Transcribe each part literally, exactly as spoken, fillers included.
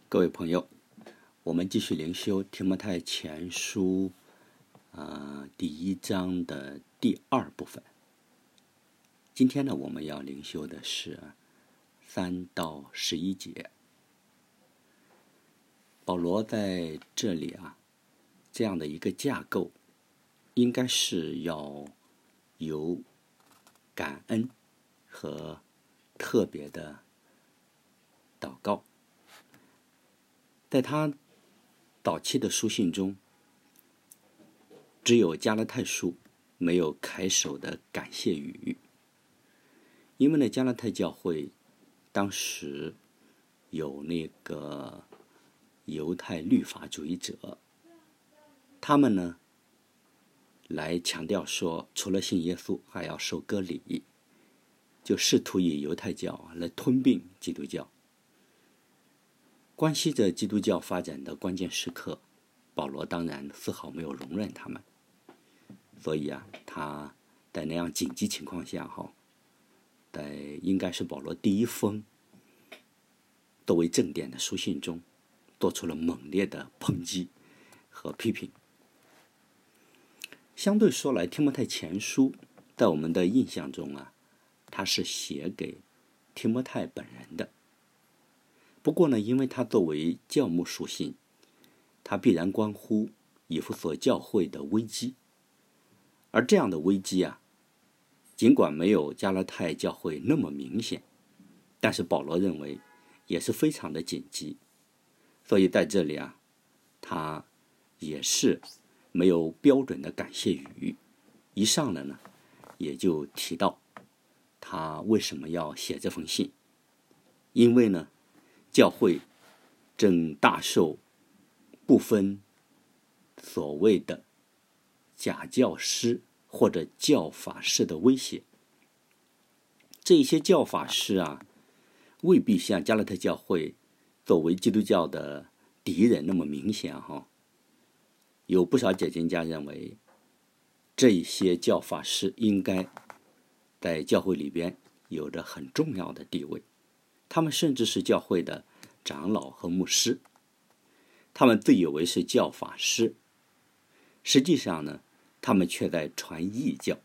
各位朋友，我们继续灵修提摩太前书、呃、第一章的第二部分。今天呢，我们要灵修的是三到十一节。保罗在这里啊，这样的一个架构，应该是要有感恩和特别的祷告。在他早期的书信中，只有加拉太书，没有开首的感谢语。因为呢，加拉太教会当时有那个犹太律法主义者，他们呢来强调说，除了信耶稣，还要受割礼，就试图以犹太教来吞并基督教。关系着基督教发展的关键时刻，保罗当然丝毫没有容忍他们，所以啊，他在那样紧急情况下，哈，在应该是保罗第一封作为正典的书信中，做出了猛烈的抨击和批评。相对说来，提摩太前书在我们的印象中啊，它是写给提摩太本人的。不过呢，因为它作为教牧书信，它必然关乎以弗所教会的危机，而这样的危机啊，尽管没有加拉太教会那么明显，但是保罗认为也是非常的紧急，所以在这里啊，他也是没有标准的感谢语。一上来呢，也就提到他为什么要写这封信，因为呢，教会正大受部分所谓的假教师或者教法师的威胁。这些教法师啊，未必像加拉太教会作为基督教的敌人那么明显哈。有不少解经家认为，这些教法师应该在教会里边有着很重要的地位，他们甚至是教会的长老和牧师，他们自以为是教法师，实际上呢，他们却在传异教。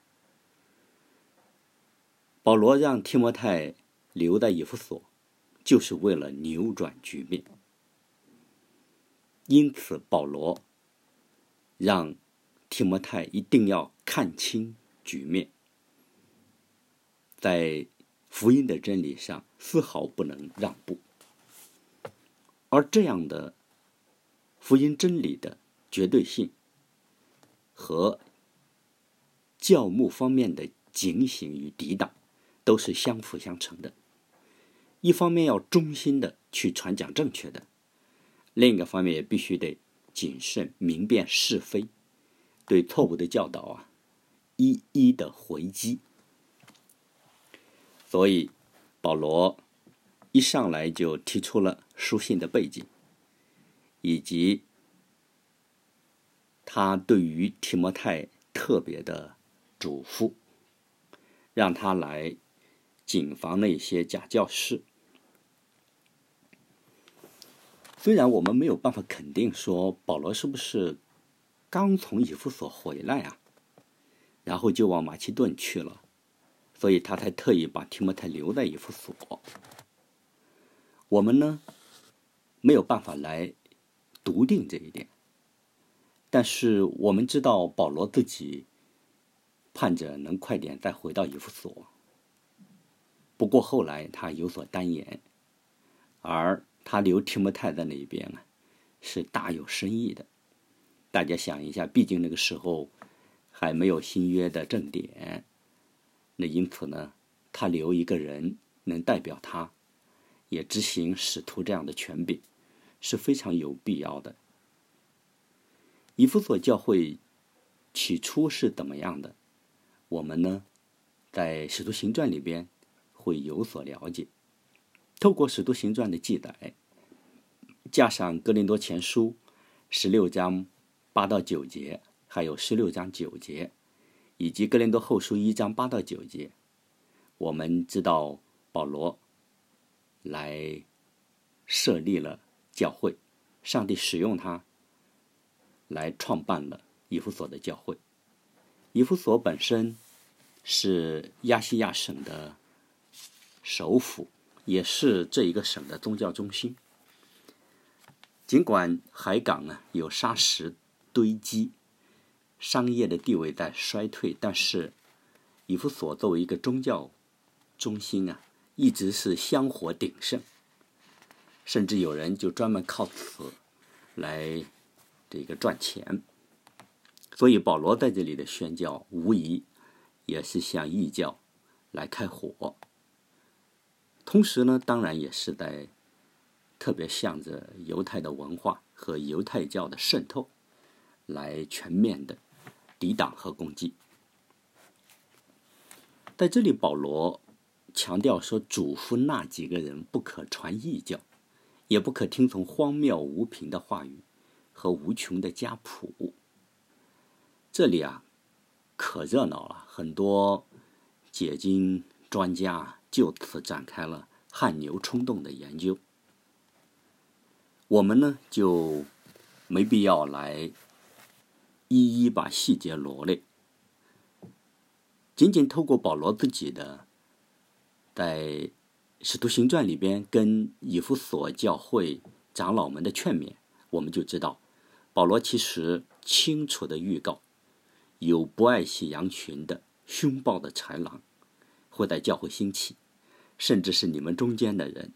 保罗让提摩太留在以弗所，就是为了扭转局面。因此保罗让提摩太一定要看清局面，在福音的真理上丝毫不能让步。而这样的福音真理的绝对性和教牧方面的警醒与抵挡都是相辅相成的。一方面要忠心的去传讲正确的，另一个方面也必须得谨慎明辨是非，对错误的教导啊一一的回击。所以保罗一上来就提出了书信的背景，以及他对于提摩太特别的嘱咐，让他来谨防那些假教师。虽然我们没有办法肯定说保罗是不是刚从以弗所回来啊，然后就往马其顿去了，所以他才特意把提摩太留在以弗所。我们呢，没有办法来笃定这一点，但是我们知道保罗自己盼着能快点再回到以弗所。不过后来他有所单言，而他留提摩太在那边啊，是大有深意的。大家想一下，毕竟那个时候还没有新约的正典，那因此呢，他留一个人能代表他，也执行使徒这样的权柄，是非常有必要的。以弗所教会起初是怎么样的，我们呢，在使徒行传里边会有所了解。透过使徒行传的记载，加上哥林多前书十六章八到九节，还有十六章九节，以及哥林多后书一章八到九节，我们知道保罗来设立了教会，上帝使用他来创办了以弗所的教会。以弗所本身是亚细亚省的首府，也是这一个省的宗教中心。尽管海港啊有沙石堆积，商业的地位在衰退，但是以弗所作为一个宗教中心啊，一直是香火鼎盛，甚至有人就专门靠此来这个赚钱。所以保罗在这里的宣教无疑也是向异教来开火，同时呢，当然也是在特别向着犹太的文化和犹太教的渗透来全面的抵挡和攻击。在这里保罗强调说，嘱咐那几个人不可传异教，也不可听从荒谬无凭的话语和无穷的家谱。这里啊可热闹了，很多解经专家就此展开了汗牛充栋的研究。我们呢就没必要来一一把细节罗列，仅仅透过保罗自己的在使徒行传里边跟以弗所教会长老们的劝勉，我们就知道保罗其实清楚地预告，有不爱惜羊群的凶暴的豺狼会在教会兴起，甚至是你们中间的人。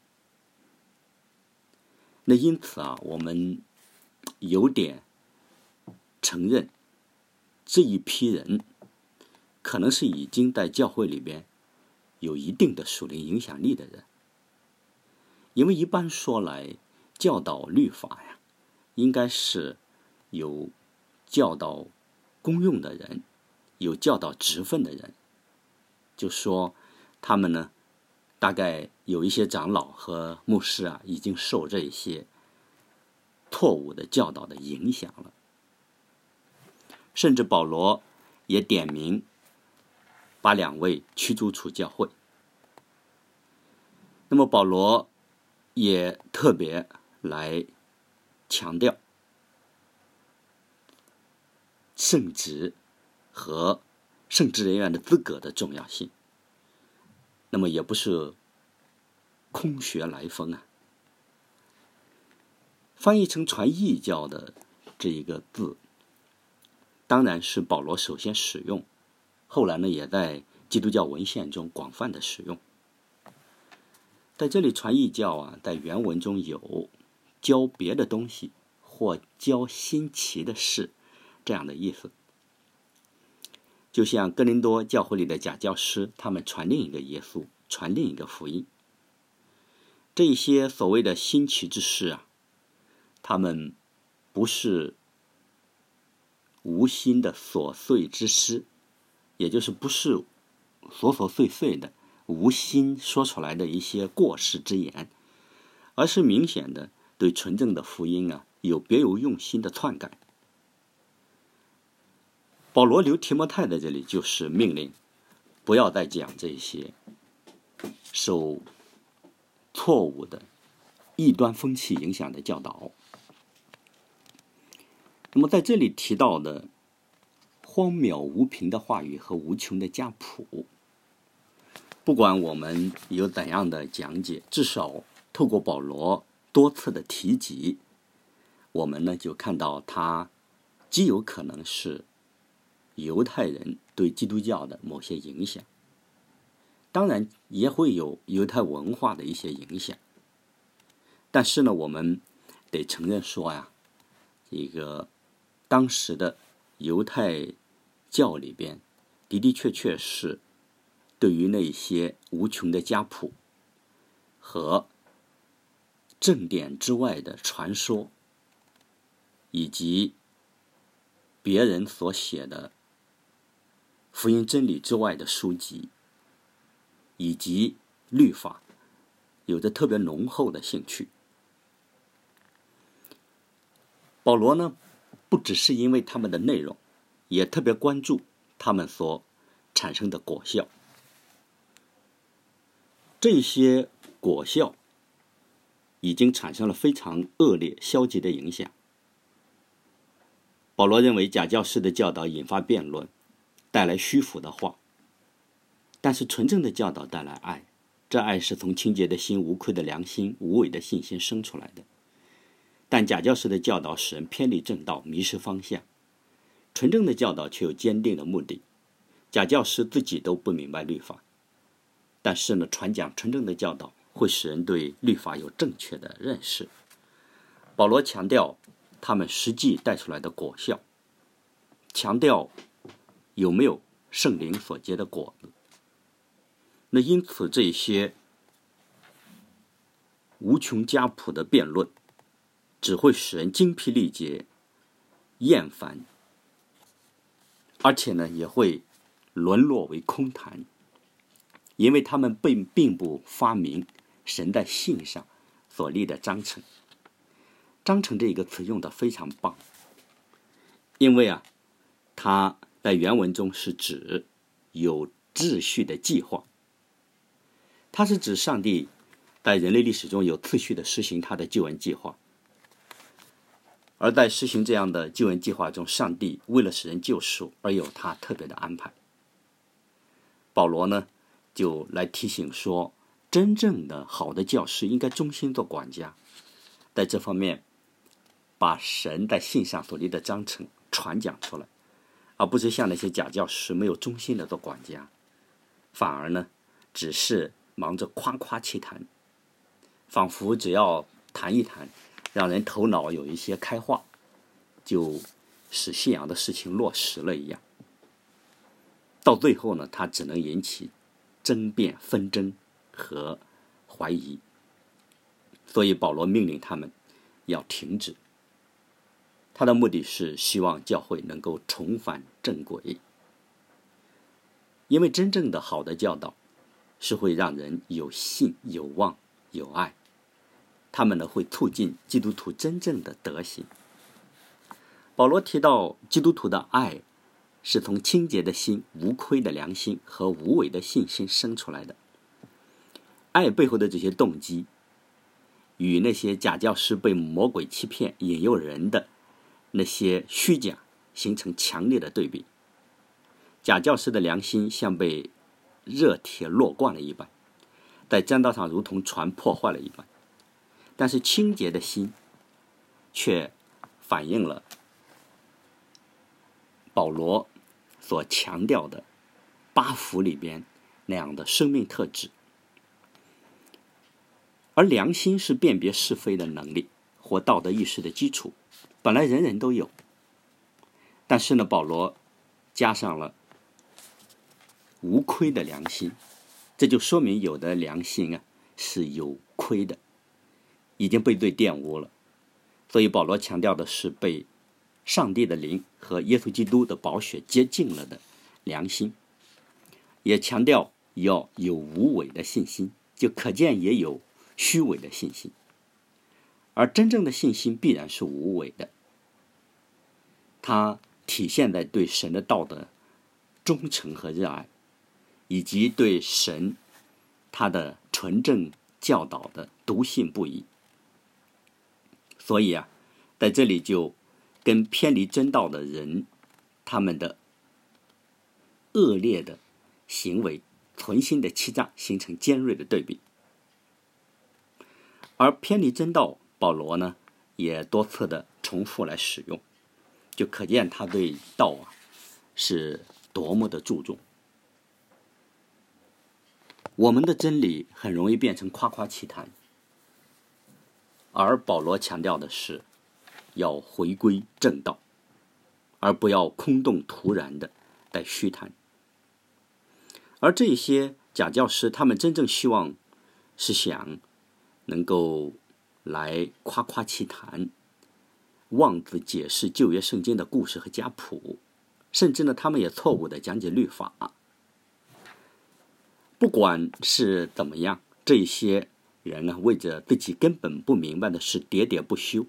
那因此啊，我们有点承认这一批人可能是已经在教会里边有一定的属灵影响力的人。因为一般说来，教导律法呀，应该是有教导功用的人，有教导职分的人。就说他们呢，大概有一些长老和牧师啊，已经受这些错误的教导的影响了。甚至保罗也点名把两位驱逐出教会。那么保罗也特别来强调圣职和圣职人员的资格的重要性。那么也不是空穴来风啊。翻译成传异教的这一个字，当然是保罗首先使用，后来呢也在基督教文献中广泛的使用。在这里传异教啊，在原文中有教别的东西或教新奇的事这样的意思。就像哥林多教会里的假教师，他们传另一个耶稣，传另一个福音。这些所谓的新奇之事啊，他们不是无心的琐碎之诗，也就是不是琐琐碎碎的无心说出来的一些过失之言，而是明显的对纯正的福音啊有别有用心的篡改。保罗留提摩太在这里就是命令不要再讲这些受错误的异端风气影响的教导。那么在这里提到的荒谬无凭的话语和无穷的家谱，不管我们有怎样的讲解，至少透过保罗多次的提及，我们呢就看到他极有可能是犹太人对基督教的某些影响，当然也会有犹太文化的一些影响。但是呢，我们得承认说呀，这个当时的犹太教里边的的确确是对于那些无穷的家谱和正典之外的传说，以及别人所写的福音真理之外的书籍以及律法有着特别浓厚的兴趣。保罗呢，不只是因为他们的内容，也特别关注他们所产生的果效。这些果效已经产生了非常恶劣消极的影响。保罗认为假教师的教导引发辩论，带来虚浮的话，但是纯正的教导带来爱，这爱是从清洁的心、无愧的良心、无伪的信心生出来的。但假教师的教导使人偏离正道，迷失方向，纯正的教导却有坚定的目的。假教师自己都不明白律法，但是呢，传讲纯正的教导会使人对律法有正确的认识。保罗强调他们实际带出来的果效，强调有没有圣灵所结的果子。那因此这些无穷家谱的辩论只会使人精疲力竭、厌烦，而且呢也会沦落为空谈，因为他们并并不发明神在信上所立的章程。章程这一个词用得非常棒，因为啊，它在原文中是指有秩序的计划，它是指上帝在人类历史中有次序的实行他的救恩计划。而在实行这样的救恩计划中，上帝为了使人救赎而有他特别的安排。保罗呢就来提醒说，真正的好的教师应该忠心做管家，在这方面把神在信上所立的章程传讲出来，而不是像那些假教师没有忠心的做管家，反而呢只是忙着夸夸其谈，仿佛只要谈一谈，让人头脑有一些开化，就使信仰的事情落实了一样。到最后呢，它只能引起争辩、纷争和怀疑。所以保罗命令他们要停止，他的目的是希望教会能够重返正轨。因为真正的好的教导是会让人有信、有望、有爱，他们呢会促进基督徒真正的德行。保罗提到基督徒的爱是从清洁的心、无亏的良心和无伪的信心生出来的。爱背后的这些动机与那些假教师被魔鬼欺骗引诱人的那些虚假形成强烈的对比。假教师的良心像被热铁烙惯了一般，在正道上如同船破坏了一般，但是清洁的心却反映了保罗所强调的八福里边那样的生命特质。而良心是辨别是非的能力或道德意识的基础，本来人人都有，但是呢，保罗加上了无亏的良心，这就说明有的良心啊是有亏的，已经被罪玷污了。所以保罗强调的是被上帝的灵和耶稣基督的宝血洁净了的良心，也强调要有无伪的信心，就可见也有虚伪的信心。而真正的信心必然是无伪的，它体现在对神的道德忠诚和热爱，以及对神他的纯正教导的笃信不疑。所以啊，在这里就跟偏离真道的人他们的恶劣的行为、存心的欺诈形成尖锐的对比。而偏离真道，保罗呢也多次的重复来使用，就可见他对道啊是多么的注重。我们的真理很容易变成夸夸其谈，而保罗强调的是要回归正道，而不要空洞突然的在虚谈。而这些假教师，他们真正希望是想能够来夸夸其谈，妄自解释旧约圣经的故事和家谱，甚至呢，他们也错误的讲解律法。不管是怎么样，这些人呢，为着自己根本不明白的事喋喋不休。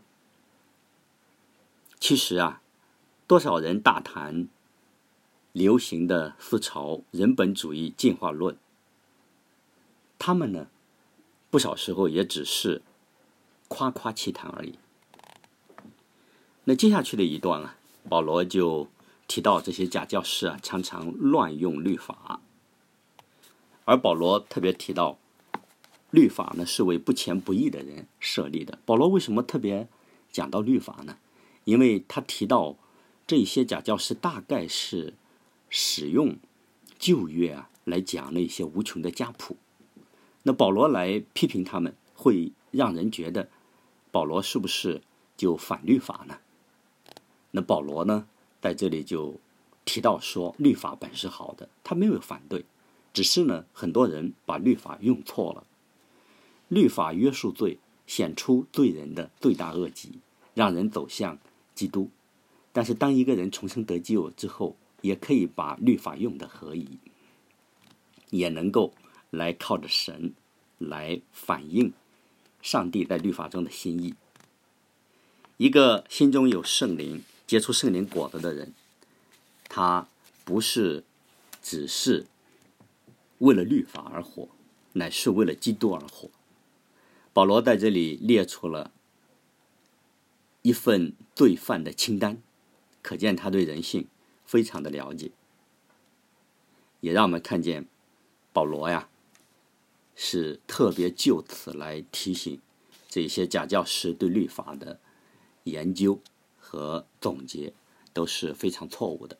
其实啊，多少人大谈流行的思潮、人本主义、进化论，他们呢，不少时候也只是夸夸其谈而已。那接下去的一段啊，保罗就提到这些假教师啊，常常乱用律法，而保罗特别提到，律法呢是为不虔不义的人设立的。保罗为什么特别讲到律法呢？因为他提到这些假教师大概是使用旧约啊来讲那些无穷的家谱。那保罗来批评他们，会让人觉得保罗是不是就反律法呢？那保罗呢在这里就提到说，律法本是好的，他没有反对，只是呢很多人把律法用错了。律法约束罪，显出罪人的罪大恶极，让人走向基督。但是当一个人重生得救之后，也可以把律法用得合宜，也能够来靠着神来反映上帝在律法中的心意。一个心中有圣灵、结出圣灵果子的人，他不是只是为了律法而活，乃是为了基督而活。保罗在这里列出了一份罪犯的清单，可见他对人性非常的了解，也让我们看见保罗呀是特别就此来提醒这些假教师对律法的研究和总结都是非常错误的。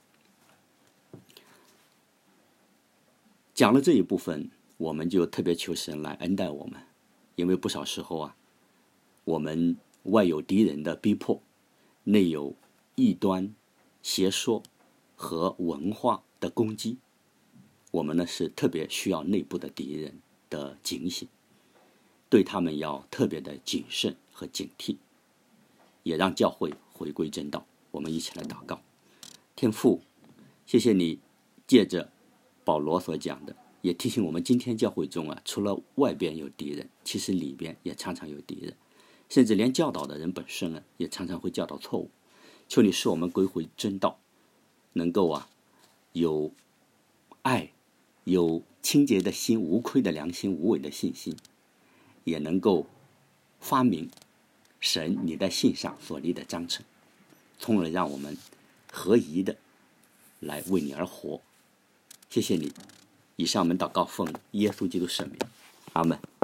讲了这一部分，我们就特别求神来恩待我们，因为不少时候啊，我们外有敌人的逼迫，内有异端、邪说和文化的攻击，我们呢是特别需要内部的敌人的警醒，对他们要特别的谨慎和警惕，也让教会回归正道。我们一起来祷告。天父，谢谢你借着保罗所讲的，也提醒我们今天教会中啊，除了外边有敌人，其实里边也常常有敌人，甚至连教导的人本身啊，也常常会教导错误。求你使我们归回真道，能够啊有爱，有清洁的心，无亏的良心，无伪的信心，也能够发明神你在信上所立的章程，从而让我们合宜的来为你而活。谢谢你。以上我们祷告奉耶稣基督圣名，阿们。